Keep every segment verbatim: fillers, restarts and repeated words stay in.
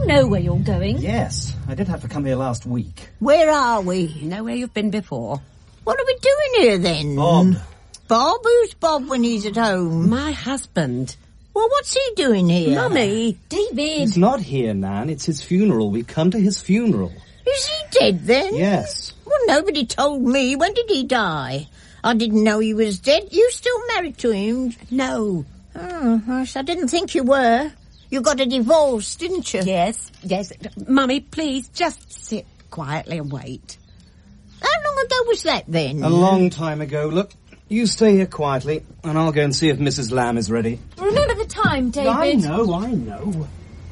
you know where you're going? Yes, I did have to come here last week. Where are we? You know where you've been before. What are we doing here then? Bob. Bob? Who's Bob when he's at home? My husband. Well, what's he doing here? Mummy. David. He's not here, Nan. It's his funeral. We've come to his funeral. Is he dead then? Yes. Well, nobody told me. When did he die? I didn't know he was dead. You still married to him? No. Oh, gosh, I didn't think you were. You got a divorce, didn't you? Yes, yes. Mummy, please, just sit quietly and wait. How long ago was that then? A long time ago. Look, you stay here quietly, and I'll go and see if Missus Lamb is ready. Remember the time, David. I know, I know.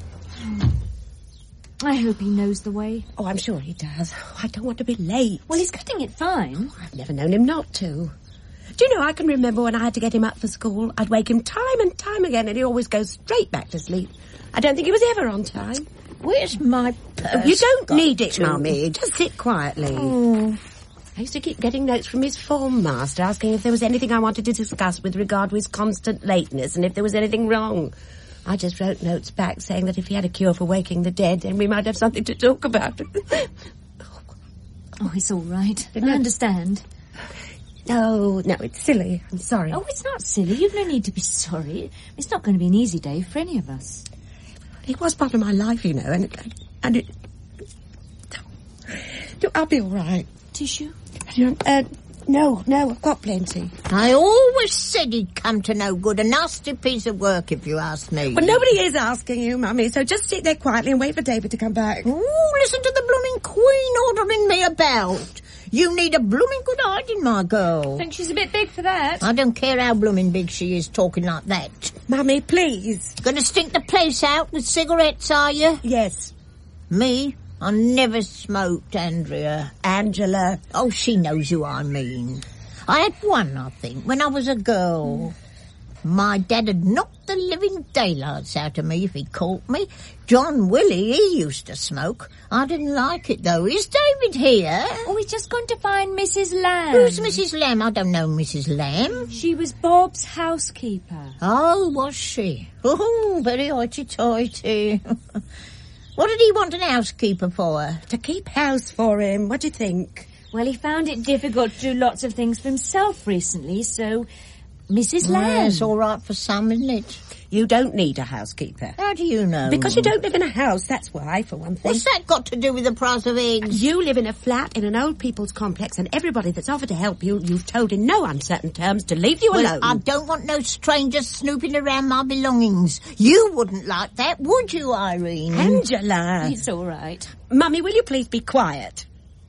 I hope he knows the way. Oh, I'm sure he does. Oh, I don't want to be late. Well, he's getting it fine. I've never known him not to. Do you know, I can remember when I had to get him up for school, I'd wake him time and time again, and he'd always go straight back to sleep. I don't think he was ever on time. Where's my purse? You don't got need it, to? Mummy. Just sit quietly. Oh. I used to keep getting notes from his form master asking if there was anything I wanted to discuss with regard to his constant lateness and if there was anything wrong. I just wrote notes back saying that if he had a cure for waking the dead, then we might have something to talk about. Oh, it's all right. I understand. No, no, it's silly. I'm sorry. Oh, it's not silly. You've no need to be sorry. It's not going to be an easy day for any of us. It was part of my life, you know, and, and it... I'll be all right. Tissue? Uh, no, no, I've got plenty. I always said he'd come to no good. A nasty piece of work, if you ask me. But nobody is asking you, Mummy, so just sit there quietly and wait for David to come back. Ooh, listen to the blooming Queen ordering me about. You need a blooming good hiding, my girl. I think she's a bit big for that. I don't care how blooming big she is talking like that. Mummy, please. Gonna stink the place out with cigarettes, are you? Yes. Me? I never smoked, Andrea. Angela. Oh, she knows who I mean. I had one, I think, when I was a girl. My dad had knocked the living daylights out of me if he caught me. John Willie, he used to smoke. I didn't like it, though. Is David here? Oh, we're just going to find Missus Lamb. Who's Missus Lamb? I don't know Missus Lamb. She was Bob's housekeeper. Oh, was she? Oh, very hoity-toity. What did he want an housekeeper for? To keep house for him. What do you think? Well, he found it difficult to do lots of things for himself recently, so Missus Lamb. Yeah, it's all right for some, isn't it? You don't need a housekeeper. How do you know? Because you don't live in a house, that's why, for one thing. What's that got to do with the price of eggs? You live in a flat in an old people's complex, and everybody that's offered to help you, you've told in no uncertain terms to leave you well, alone. I don't want no strangers snooping around my belongings. You wouldn't like that, would you, Irene? Angela. It's all right. Mummy, will you please be quiet?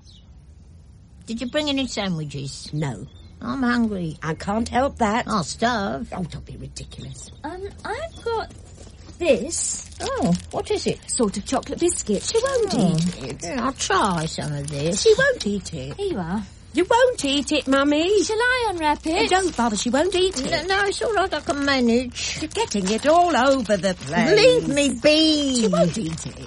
Did you bring any sandwiches? No. I'm hungry. I can't help that. I'll starve. Oh, don't be ridiculous. Um, I've got this Oh, what is it? sort of chocolate biscuit. She won't Oh. eat it. Yeah, I'll try some of this. She won't eat it. Here you are. You won't eat it, Mummy. Shall I unwrap it? Don't bother, she won't eat it. No, no, it's all right, I can manage. You're getting it all over the place. Leave me be. She won't eat it.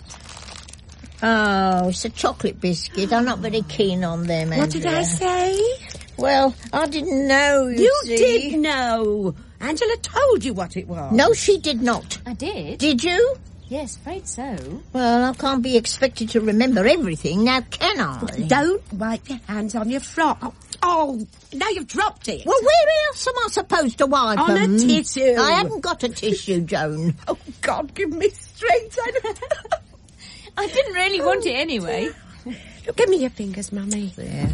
Oh, it's a chocolate biscuit. I'm not very keen on them, What did I Andrea. say? Well, I didn't know, you, You see. did know. Angela told you what it was. No, she did not. I did. Did you? Yes, afraid so. Well, I can't be expected to remember everything, now can I? Don't wipe your hands on your frock. Oh, oh, now you've dropped it. Well, where else am I supposed to wipe On a them? tissue. I haven't got a tissue, Joan. Oh, God, give me strength. I don't... I didn't really want it anyway. Look, give me your fingers, Mummy. There.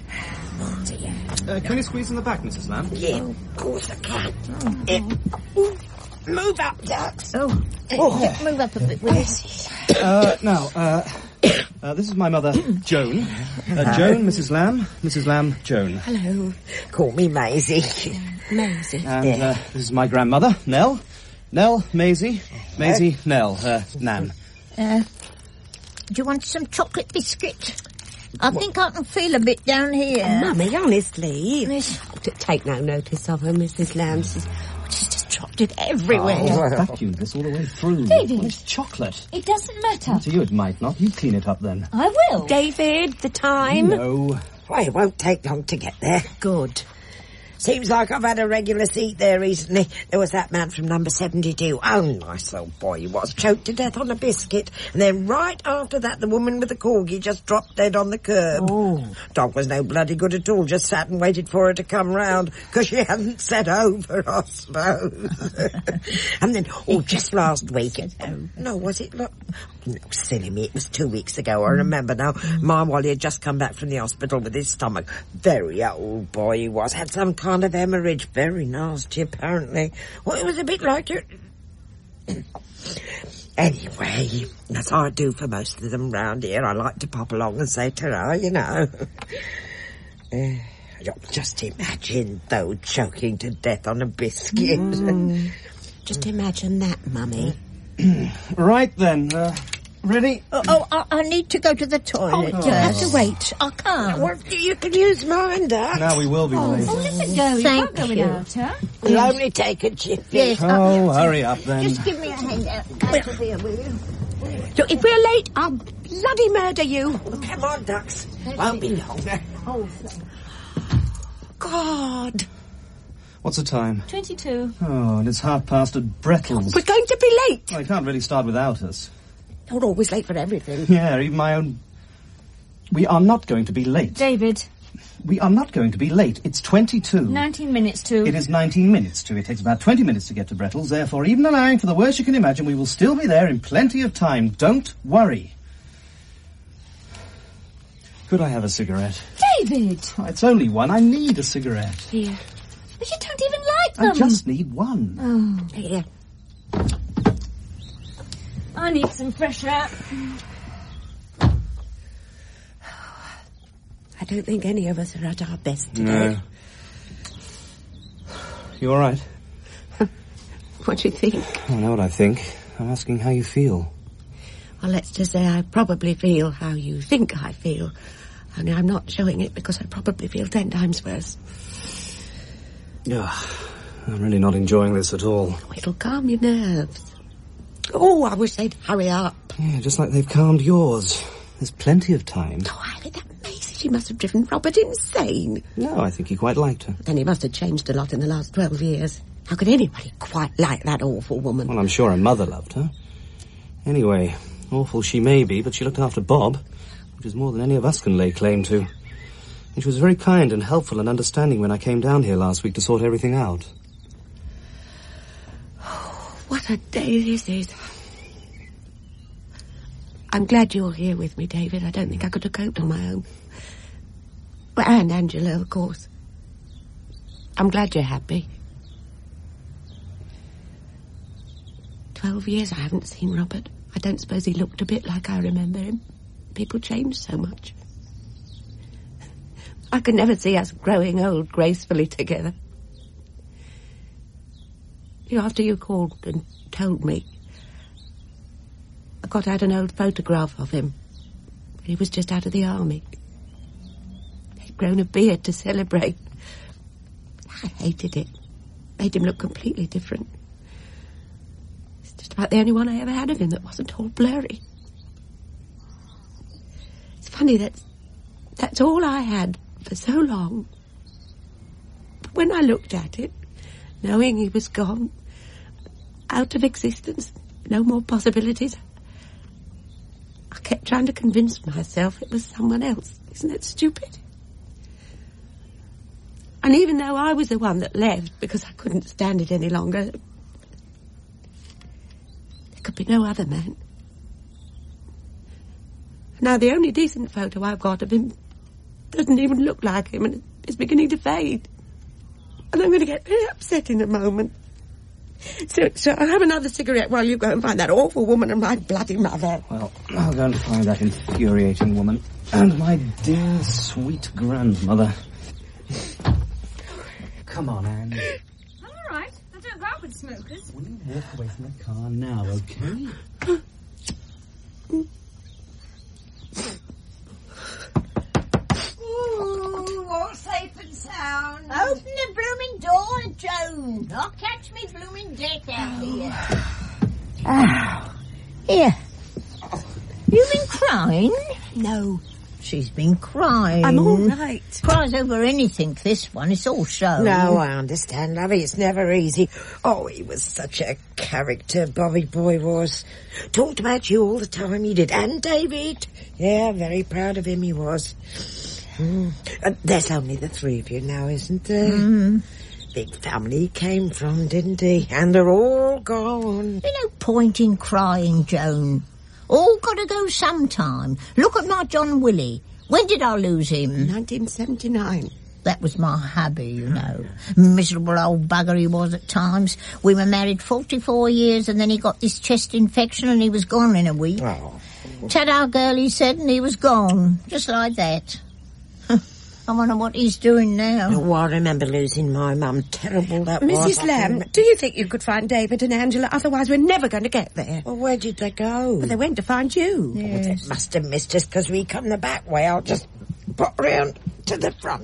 Uh, can you squeeze in the back, Missus Lamb? Yeah, of course I can. Oh. Move up, ducks. Oh, oh. Move up a bit with this. Uh, now, uh, uh, this is my mother, Joan. Uh, Joan, Missus Lamb, Missus Lamb, Joan. Hello. Call me Maisie. Maisie. And uh, this is my grandmother, Nell. Nell, Maisie, Maisie, Nell, uh, Nan. Uh, do you want some chocolate biscuit? I think I can feel a bit down here. Oh, Mummy, honestly. Yes. Take no notice of her, Missus Lamb. She's, she's just dropped it everywhere. Oh, vacuum this all the way through. David. Well, it's chocolate. It doesn't matter. To you it might not. You clean it up then. I will. David, the time. No. Well, it won't take long to get there. Good. Seems like I've had a regular seat there recently. There was that man from number seventy-two. Oh, nice old boy he was. Choked to death on a biscuit. And then right after that, the woman with the corgi just dropped dead on the curb. Oh. Dog was no bloody good at all. Just sat and waited for her to come round. Because she hadn't set over, I suppose. And then, oh, just last week. No, was it? Look, no, silly me. It was two weeks ago. I remember now. My Wally had just come back from the hospital with his stomach. Very old boy he was. Had some kind of hemorrhage. Very nasty, apparently. Well, it was a bit like it. Anyway, that's how I do for most of them round here. I like to pop along and say ta-ra, you know. uh, just imagine, though, choking to death on a biscuit. Mm. Just imagine that, Mummy. Right then, uh, ready? Oh, oh I, I need to go to the toilet. Oh, you have to wait. I can't. Well, you can use mine, Dad. Now we will be late. Oh, let it go. You Thank can't go you. without her. You'll only take a chip. Yes. Oh, hurry up then. Just give me a hand out, out of here, will you? Look, if we're late, I'll bloody murder you. Come on, ducks. Won't be long. Oh, God. What's the time? Twenty-two. Oh, and it's half past at Brettles. We're going to be late. Well, I can't really start without us. You're always late for everything. Yeah, even my own... We are not going to be late. David. We are not going to be late. It's twenty-two. Nineteen minutes to. It is nineteen minutes to. It takes about twenty minutes to get to Brettles. Therefore, even allowing for the worst you can imagine, we will still be there in plenty of time. Don't worry. Could I have a cigarette? David! Oh, it's only one. I need a cigarette. Here. But you don't even like them. I just need one. Oh. Here. I need some fresh air. I don't think any of us are at our best today. No. You all right? What do you think? I know what I think. I'm asking how you feel. Well, let's just say I probably feel how you think I feel. Only I'm not showing it because I probably feel ten times worse. Ugh, I'm really not enjoying this at all. Oh, it'll calm your nerves. Oh, I wish they'd hurry up. Yeah, just like they've calmed yours. There's plenty of time. Oh, I think that Maisie, she must have driven Robert insane. No, I think he quite liked her. Then he must have changed a lot in the last twelve years. How could anybody quite like that awful woman? Well, I'm sure her mother loved her. Anyway, awful she may be, but she looked after Bob, which is more than any of us can lay claim to. And she was very kind and helpful and understanding when I came down here last week to sort everything out. Oh, what a day this is. I'm glad you're here with me, David. I don't think I could have coped on my own. Well, and Angela, of course. I'm glad you're happy. Twelve years I haven't seen Robert. I don't suppose he looked a bit like I remember him. People change so much. I could never see us growing old gracefully together. You know, after you called and told me, I got out an old photograph of him. He was just out of the army. He'd grown a beard to celebrate. I hated it. Made him look completely different. It's just about the only one I ever had of him that wasn't all blurry. It's funny, that's, that's all I had for so long. But when I looked at it, knowing he was gone, out of existence, no more possibilities, I kept trying to convince myself it was someone else. Isn't that stupid? And even though I was the one that left because I couldn't stand it any longer, there could be no other man. Now the only decent photo I've got of him doesn't even look like him, and it's beginning to fade. And I'm going to get very upset in a moment. So, so I'll have another cigarette while you go and find that awful woman and my bloody mother. Well, I'll go and find that infuriating woman. And my dear, sweet grandmother. Come on, Anne. I'm all right. I don't go out with smokers. Will you walk away from the car now, okay? Ooh, all safe and sound. Open the blooming door, Joan. I'll catch me blooming death out here. Ah, here. You been crying? No, She's been crying. I'm all right. Cries over anything, this one. It's all show. No, I understand, lovey. It's never easy. Oh, he was such a character, Bobby boy was. Talked about you all the time, he did. And David. Yeah, very proud of him he was. Mm. Uh, there's only the three of you now, isn't there? Mm. Big family he came from, didn't he? And they're all gone. There's no point in crying, Joan. All got to go sometime. Look at my John Willie. When did I lose him? nineteen seventy-nine. That was my hubby, you know. Miserable old bugger he was at times. We were married forty-four years and then he got this chest infection and he was gone in a week. Oh. Ta-da, girl, he said, and he was gone. Just like that. I wonder what he's doing now. Oh, I remember losing my mum. Terrible that was. Missus Lamb, do you think you could find David and Angela? Otherwise we're never going to get there. Well, where did they go? Well, they went to find you. Yes. Oh, they must have missed us because we come the back way. I'll just pop round to the front.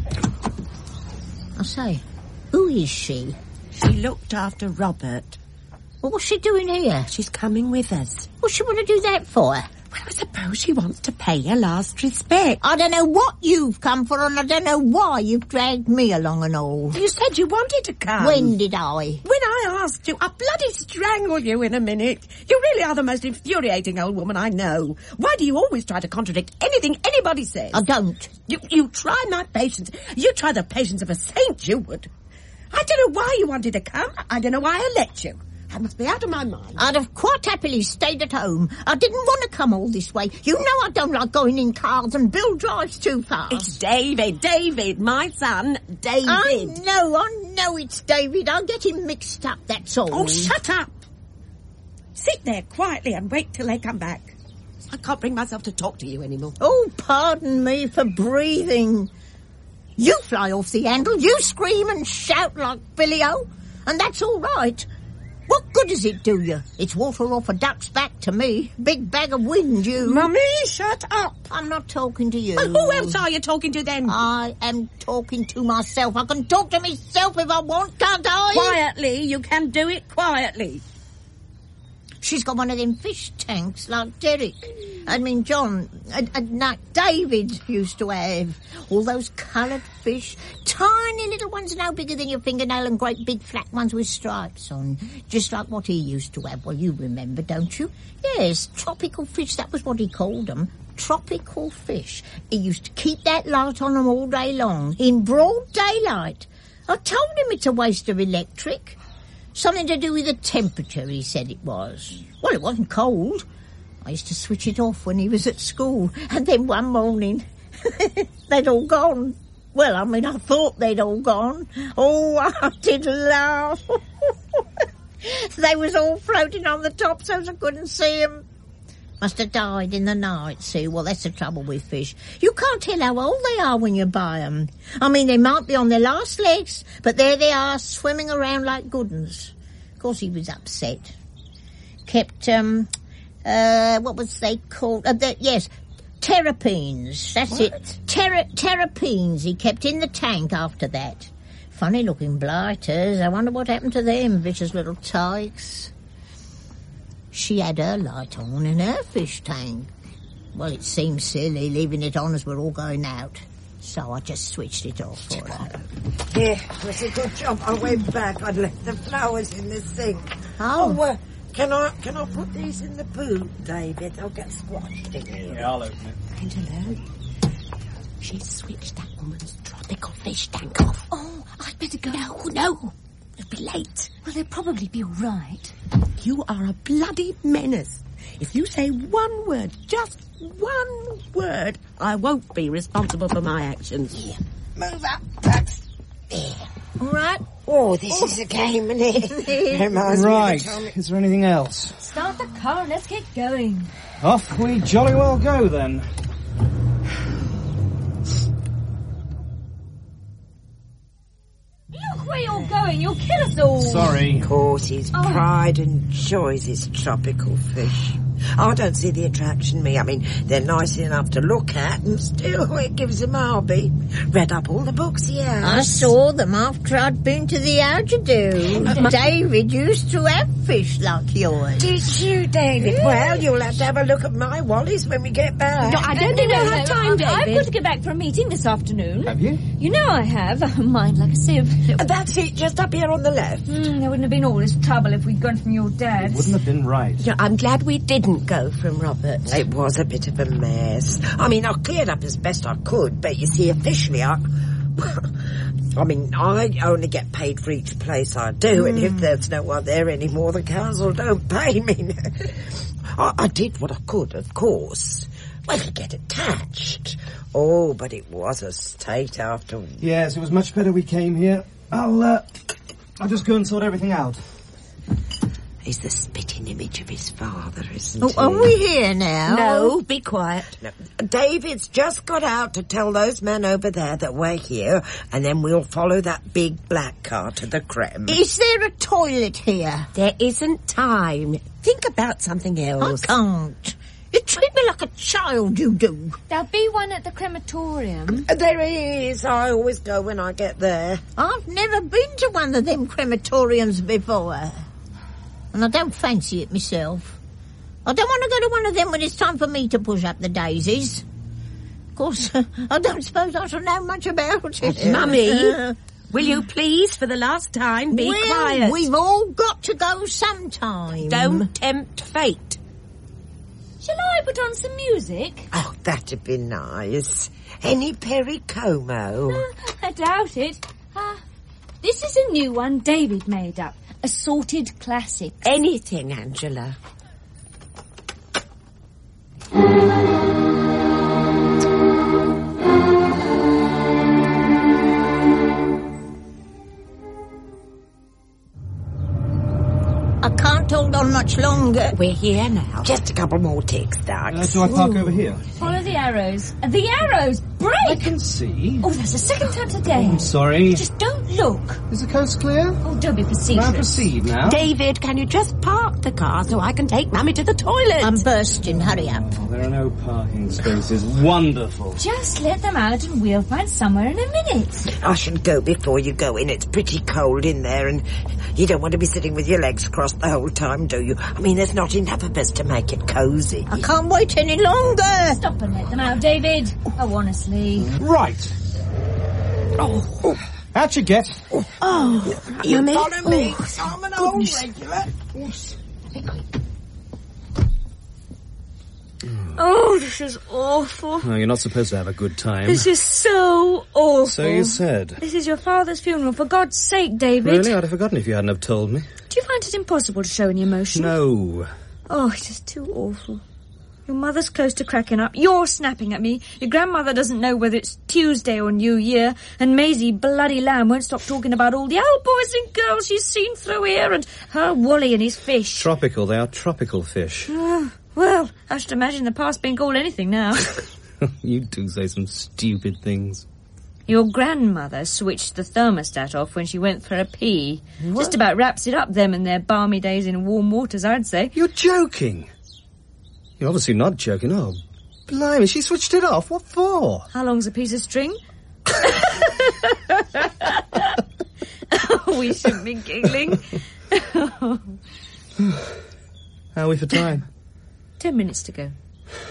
I say, who is she? She looked after Robert. Well, what's she doing here? She's coming with us. What's she want to do that for? Well, I suppose she wants to pay her last respect. I don't know what you've come for and I don't know why you've dragged me along and all. You said you wanted to come. When did I? When I asked you, I'll bloody strangle you in a minute. You really are the most infuriating old woman I know. Why do you always try to contradict anything anybody says? I don't. You, you try my patience. You try the patience of a saint, you would. I don't know why you wanted to come. I don't know why I let you. I must be out of my mind. I'd have quite happily stayed at home. I didn't want to come all this way. You know I don't like going in cars and Bill drives too fast. It's David, David, my son, David. I know, I know it's David. I'll get him mixed up, that's all. Oh, shut up. Sit there quietly and wait till they come back. I can't bring myself to talk to you anymore. Oh, pardon me for breathing. You fly off the handle, you scream and shout like Billy-O, and that's all right. What good does it do you? It's water off a duck's back to me. Big bag of wind, you. Mummy, shut up. I'm not talking to you. Well, who else are you talking to then? I am talking to myself. I can talk to myself if I want, can't I? Quietly, you can do it quietly. She's got one of them fish tanks like Derek. I mean, John, and, and like David used to have. All those coloured fish. Tiny little ones no bigger than your fingernail and great big flat ones with stripes on. Just like what he used to have. Well, you remember, don't you? Yes, tropical fish, that was what he called them. Tropical fish. He used to keep that light on them all day long, in broad daylight. I told him it's a waste of electric. Something to do with the temperature, he said it was. Well, it wasn't cold. I used to switch it off when he was at school. And then one morning, they'd all gone. Well, I mean, I thought they'd all gone. Oh, I did laugh. They was all floating on the top so I couldn't see them. Must have died in the night, see? Well, that's the trouble with fish. You can't tell how old they are when you buy them. I mean, they might be on their last legs, but there they are, swimming around like good uns. Of course, he was upset. Kept, um, uh, what was they called? Uh, the, yes, terrapines. That's What? it. Terra, terrapines he kept in the tank after that. Funny-looking blighters. I wonder what happened to them, vicious little tykes. She had her light on in her fish tank. Well, it seemed silly leaving it on as we're all going out. So I just switched it off for her. Yeah, it was a good job. I went back. I'd left the flowers in the sink. Oh. Oh, uh, can I can I put these in the boot, David? They'll get squashed in here. Yeah, I'll open it. Angela, she switched that woman's tropical fish tank off. Oh, I'd better go. No, no. It'll be late. Well, they'll probably be all right. You are a bloody menace. If you say one word, just one word, I won't be responsible for my actions. Yeah. Move up, Bugs. There. All right? Oh, this is a game, isn't it? Reminds me of Right, the time it- is there anything else? Start the car and let's get going. Off we jolly well go, then. Look where you're going. You'll kill us all. Sorry. Of course, his Oh. pride and joy is his tropical fish. I don't see the attraction, me. I mean, they're nice enough to look at, and still it gives him heartbeat. Read up all the books he has. I saw them after I'd been to the Algedo. David used to have fish like yours. Did you, David? Yeah. Well, you'll have to have a look at my Wallis when we get back. No, I don't think we'll have time, David. I've got to get back for a meeting this afternoon. Have you? You know I have. Mind like a sieve. And that's it, just up here on the left. Mm, there wouldn't have been all this trouble if we'd gone from your dad's. It wouldn't have been right. You know, I'm glad we didn't go from Robert. It was a bit of a mess. I mean, I cleared up as best I could, but you see, officially, I... I mean, I only get paid for each place I do, mm. and if there's no one there anymore, the council don't pay me. I, I did what I could, of course. Well, to get attached. Oh, but it was a state after... Yes, it was much better we came here. I'll, uh... I'll just go and sort everything out. He's the spitting image of his father, isn't Oh, he? are we here now? No, be quiet. No, David's just got out to tell those men over there that we're here, and then we'll follow that big black car to the creme. Is there a toilet here? There isn't time. Think about something I else. can't. You treat me like a child, you do. There'll be one at the crematorium. There is. I always go when I get there. I've never been to one of them crematoriums before. And I don't fancy it myself. I don't want to go to one of them when it's time for me to push up the daisies. Of course, I don't suppose I shall know much about it. Mummy, Uh, will you please, for the last time, be well, quiet? we've all got to go sometime. Don't tempt fate. Shall I put on some music? Oh, that'd be nice. Any Perry Como? Uh, I doubt it. Ah, this is a new one David made up. Assorted classics. Anything, Angela. I can't hold on much longer. We're here now. Just a couple more ticks, Doug. Uh, do I park over here? Follow the arrows. And the arrows! Break! I can see. Oh, that's the second time today. I'm sorry. Just don't look. Is the coast clear? Oh, don't be facetious. Now proceed now. David, can you just park the car so I can take Mummy to the toilet? I'm bursting. Hurry up. Oh, there are no parking spaces. Wonderful. Just let them out and we'll find somewhere in a minute. I should go before you go in. It's pretty cold in there, and you don't want to be sitting with your legs crossed the whole time, do you? I mean, there's not enough of us to make it cosy. I can't wait any longer. Stop and let them out, David. Oh, honestly. Right. Oh. Out you get. Oh, You Mummy. follow me. I'm an old regular. Oh, this is awful. No, you're not supposed to have a good time. This is so awful. So you said. This is your father's funeral. For God's sake, David. Really? I'd have forgotten if you hadn't have told me. Do you find it impossible to show any emotion? No. Oh, it is too awful. Your mother's close to cracking up. You're snapping at me. Your grandmother doesn't know whether it's Tuesday or New Year. And Maisie, bloody lamb, won't stop talking about all the old boys and girls she's seen through here and her Wally and his fish. Tropical. They are tropical fish. Oh, well, I should imagine the past being called anything now. You do say some stupid things. Your grandmother switched the thermostat off when she went for a pee. What? Just about wraps it up, them and their balmy days in warm waters, I'd say. You're joking. You're obviously not joking. Oh, blimey, she switched it off. What for? How long's a piece of string? We shouldn't be giggling. How are we for time? Ten minutes to go.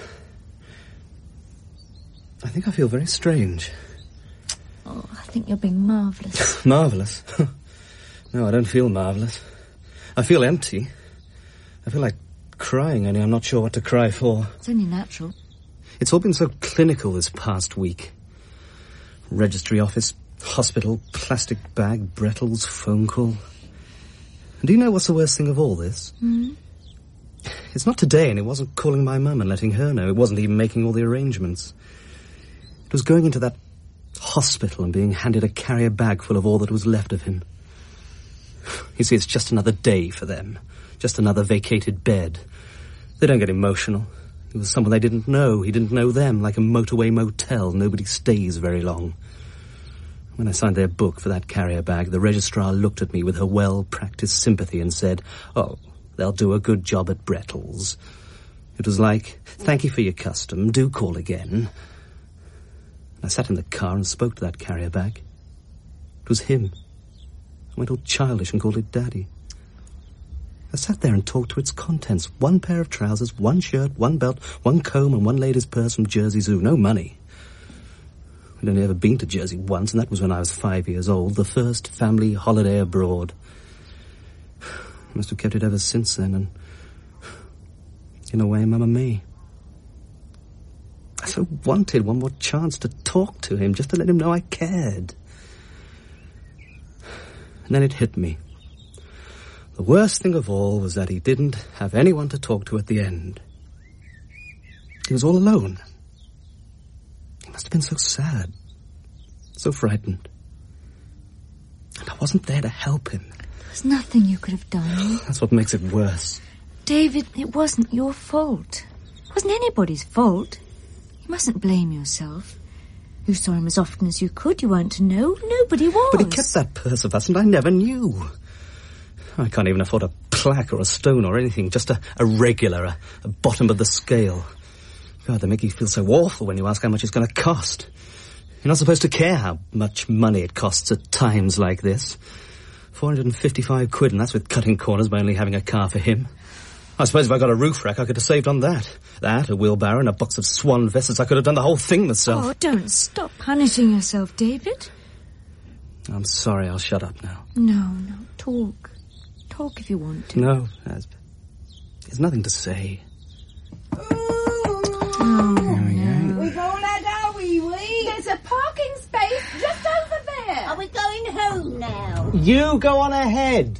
I think I feel very strange. Oh, I think you're being marvellous. Marvellous? No, I don't feel marvellous. I feel empty. I feel like crying, only I'm not sure what to cry for. It's only natural. It's all been so clinical this past week. Registry office, hospital, plastic bag, Brettles, phone call. And do you know what's the worst thing of all this? Mm-hmm. It's not today, and it wasn't calling my mum and letting her know. It wasn't even making all the arrangements. It was going into that hospital and being handed a carrier bag full of all that was left of him. You see, it's just another day for them. Just another vacated bed. They don't get emotional. It was someone they didn't know. He didn't know them, like a motorway motel. Nobody stays very long. When I signed their book for that carrier bag, the registrar looked at me with her well-practiced sympathy and said, "Oh, they'll do a good job at Brettles." It was like, thank you for your custom, do call again. I sat in the car and spoke to that carrier bag. It was him. I went all childish and called it Daddy. I sat there and talked to its contents. One pair of trousers, one shirt, one belt, one comb and one lady's purse from Jersey Zoo. No money. I'd only ever been to Jersey once, and that was when I was five years old. The first family holiday abroad. I must have kept it ever since then, and in a way, Mamma Mia. I so wanted one more chance to talk to him, just to let him know I cared. And then it hit me. The worst thing of all was that he didn't have anyone to talk to at the end. He was all alone. He must have been so sad, so frightened. And I wasn't there to help him. There was nothing you could have done. That's what makes it worse. David, it wasn't your fault. It wasn't anybody's fault. You mustn't blame yourself. You saw him as often as you could. You weren't to know. Nobody was. But he kept that purse of us, and I never knew. I can't even afford a plaque or a stone or anything, just a, a regular, a, a bottom of the scale. God, they make you feel so awful when you ask how much it's going to cost. You're not supposed to care how much money it costs at times like this. four hundred fifty-five quid, and that's with cutting corners by only having a car for him. I suppose if I got a roof rack, I could have saved on that. That, a wheelbarrow, and a box of swan vessels. I could have done the whole thing myself. Oh, don't stop punishing yourself, David. I'm sorry, I'll shut up now. No, no, talk. Talk if you want to. No, there's, there's nothing to say. Oh, no. We've all had our wee wee. There's a parking space just over there. Are we going home now? You go on ahead.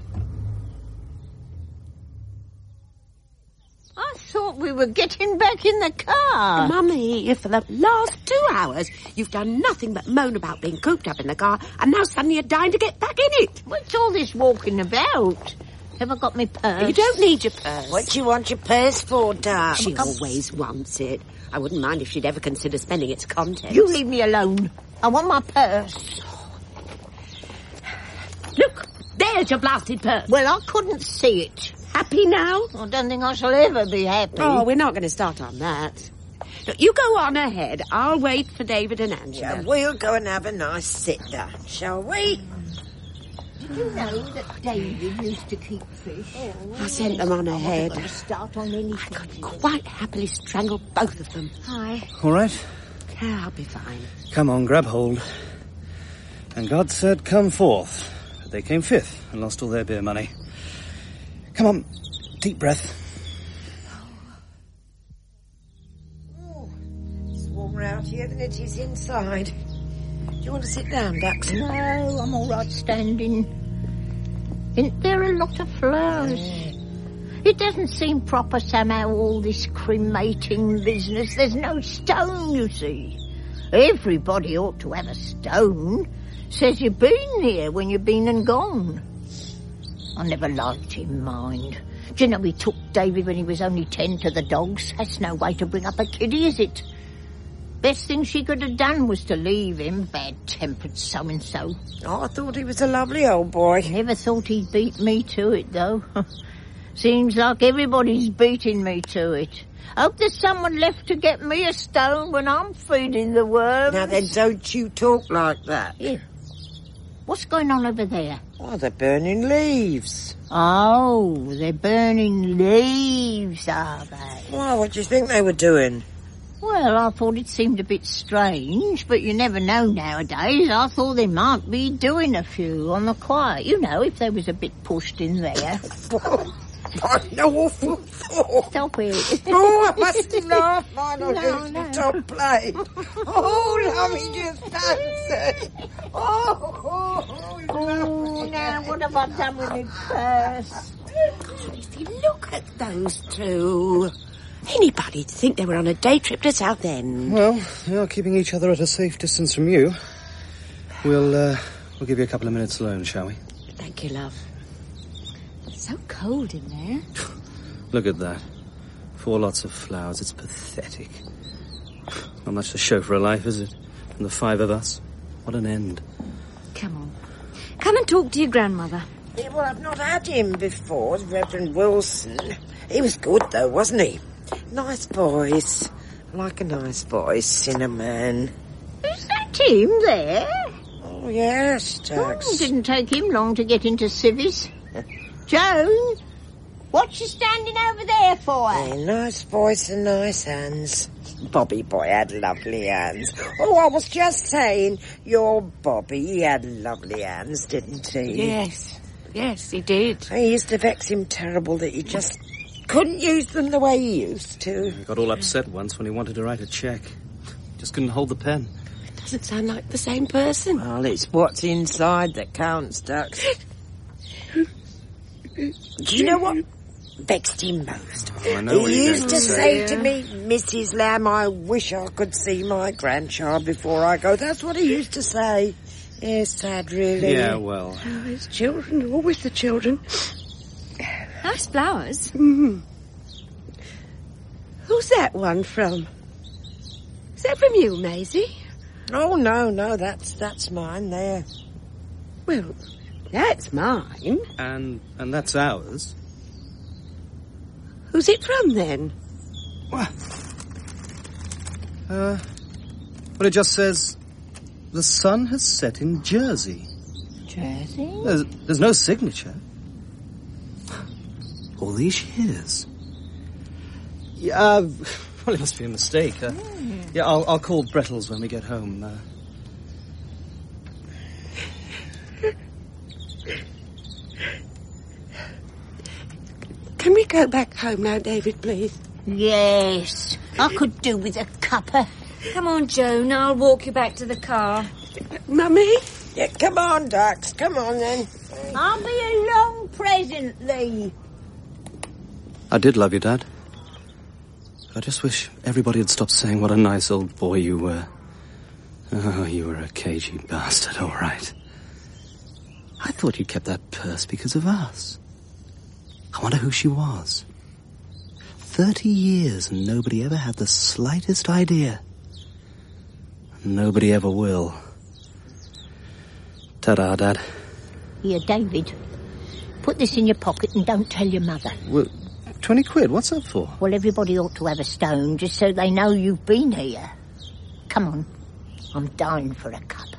I thought we were getting back in the car. Mummy, for the last two hours, you've done nothing but moan about being cooped up in the car, and now suddenly you're dying to get back in it. What's all this walking about? Have I got my purse? You don't need your purse. What do you want your purse for, Duck? She always wants it. I wouldn't mind if she'd ever consider spending its contents. You leave me alone. I want my purse. Look, there's your blasted purse. Well, I couldn't see it. Happy now? I don't think I shall ever be happy. Oh, we're not going to start on that. Look, you go on ahead. I'll wait for David and Angela. Yeah, we'll go and have a nice sit-down, shall we? Did you know that David used to keep fish? I sent them on ahead. I'm not going to start on anything. I could quite happily strangle both of them. Hi. All right. Yeah, I'll be fine. Come on, grab hold. And God said, come forth. But they came fifth and lost all their beer money. Come on, deep breath. Oh, it's warmer out here than it is inside. Do you want to sit down, Dax? No, I'm all right standing. Isn't there a lot of flowers? It doesn't seem proper somehow, all this cremating business. There's no stone, you see. Everybody ought to have a stone. Says you've been here when you've been and gone. I never liked him, mind. Do you know he took David when he was only ten to the dogs? That's no way to bring up a kiddie, is it? Best thing she could have done was to leave him, bad-tempered so-and-so. Oh, I thought he was a lovely old boy. Never thought he'd beat me to it, though. Seems like everybody's beating me to it. Hope there's someone left to get me a stone when I'm feeding the worms. Now then, don't you talk like that. Here. What's going on over there? Oh, they're burning leaves. Oh, they're burning leaves, are they? Well, what do you think they were doing? Well, I thought it seemed a bit strange, but you never know nowadays. I thought they might be doing a few on the quiet. You know, if they was a bit pushed in there. What an awful thought. Stop it. Oh, I mustn't laugh. Mine will No, do no. top play. Oh, lovely, just fancy. Oh, oh, oh, Oh, now what have I done with my purse? Look at those two. Anybody'd think they were on a day trip to Southend. Well, they are keeping each other at a safe distance from you. We'll, uh, we'll give you a couple of minutes alone, shall we? Thank you, love. It's so cold in there. Look at that. Four lots of flowers. It's pathetic. Not much to show for a life, is it? And the five of us. What an end. Come on. Come and talk to your grandmother. Yeah, well, I've not had him before, Reverend Wilson. He was good, though, wasn't he? Nice voice. I like a nice voice in a man. Is that him there? Oh, yes, Oh, Jax. didn't take him long to get into civvies. Joan, what you standing over there for? Yeah, nice voice and nice hands. Bobby boy had lovely hands. Oh, I was just saying, your Bobby, he had lovely hands, didn't he? Yes, yes, he did. He used to vex him terrible that he just couldn't use them the way he used to. He got all upset once when he wanted to write a cheque. Just couldn't hold the pen. Doesn't sound like the same person. Well, it's what's inside that counts, Dux. Do you know what vexed him most? Oh, I know what He you're used going to to say say. to me, Missus Lamb, I wish I could see my grandchild before I go. That's what he used to say. Yeah, sad, really. Yeah, well. Oh, his children, always the children. Nice flowers. Mm. Who's that one from? Is that from you, Maisie? Oh, no, no, that's that's mine there. Well, that's mine. And and that's ours. Who's it from, then? What? Uh, well, it just says, the sun has set in Jersey. Jersey? There's, there's no signature. All these years. Yeah, uh, well, it must be a mistake. Uh, mm. Yeah, I'll, I'll call Brettles when we get home. Uh, Can we go back home now, David, please? Yes, I could do with a cuppa. Come on, Joan, I'll walk you back to the car. Mummy? Yeah, come on, Dux, come on then. I'll be along presently. I did love you, Dad. I just wish everybody had stopped saying what a nice old boy you were. Oh, you were a cagey bastard, all right. I thought you kept that purse because of us. I wonder who she was. Thirty years and nobody ever had the slightest idea. Nobody ever will. Ta-da, Dad. Here, David. Put this in your pocket and don't tell your mother. Well, twenty quid, what's that for? Well, everybody ought to have a stone just so they know you've been here. Come on. I'm dying for a cuppa.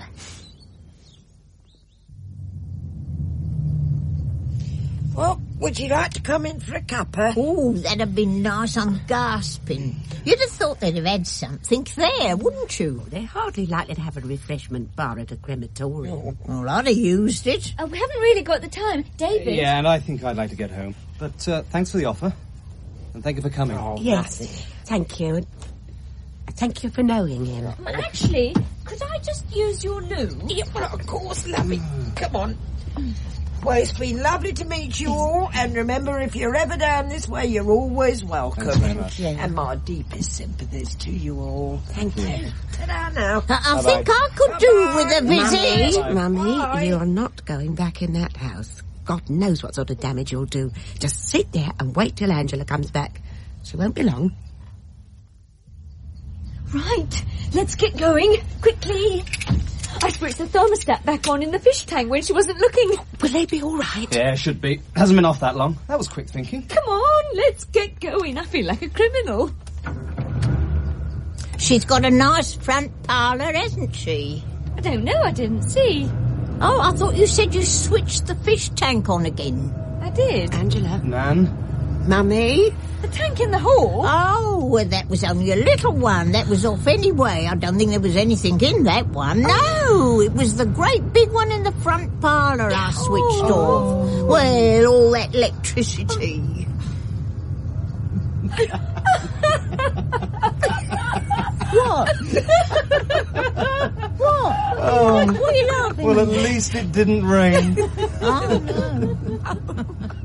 Well, would you like to come in for a cuppa? Oh, that'd have been nice. I'm gasping. You'd have thought they'd have had something there, wouldn't you? They're hardly likely to have a refreshment bar at a crematorium. Well, I'd have used it. Oh, we haven't really got the time. David? Yeah, and I think I'd like to get home. But uh, thanks for the offer. And thank you for coming. Oh, Yes, nothing. thank you. Thank you for knowing him. Well, actually, could I just use your loo? Yeah, well, of course, lovey. Come on. Well, it's been lovely to meet you all, and remember, if you're ever down this way, you're always welcome. Thanks very much. Yeah. And my deepest sympathies to you all. Thank you. Ta-da now. I, I think I could do with a visit. Mummy, Mummy, Bye. you're not going back in that house. God knows what sort of damage you'll do. Just sit there and wait till Angela comes back. She won't be long. Right, let's get going. Quickly. I switched the thermostat back on in the fish tank when she wasn't looking. Will they be all right? Yeah, should be. Hasn't been off that long. That was quick thinking. Come on, let's get going. I feel like a criminal. She's got a nice front parlour, hasn't she? I don't know, I didn't see. Oh, I thought you said you switched the fish tank on again. I did. Angela? Nan? Mummy? The tank in the hall? Oh, well, that was only a little one. That was off anyway. I don't think there was anything in that one. No, it was the great big one in the front parlour I switched off. Well, all that electricity. What? What? Oh, What are you laughing well, at? at least it didn't rain. Oh, no.